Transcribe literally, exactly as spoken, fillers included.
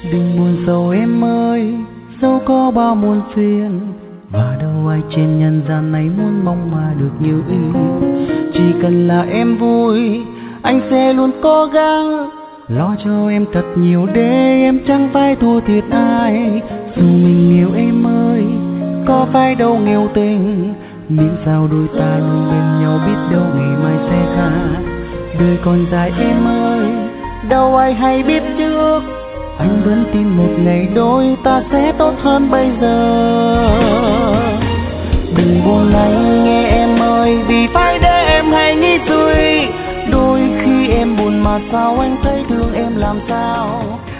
Đừng buồn sầu em ơi, dẫu có bao muôn phiền, và đâu ai trên nhân gian này muốn mong mà được như ý. Chỉ cần là em vui, anh sẽ luôn cố gắng lo cho em thật nhiều để em chẳng phải thua thiệt ai. Dù mình yêu em ơi, có phải đâu nghèo tình, miễn sao đôi ta luôn bên nhau, biết đâu ngày mai sẽ khác. Đời còn dài em ơi, đâu ai hay biết trước, anh vẫn tin một ngày đôi ta sẽ tốt hơn bây giờ. Đừng buồn anh nghe em ơi, vì phải để em hay nghĩ suy. Đôi khi em buồn mà sao anh thấy thương em làm sao.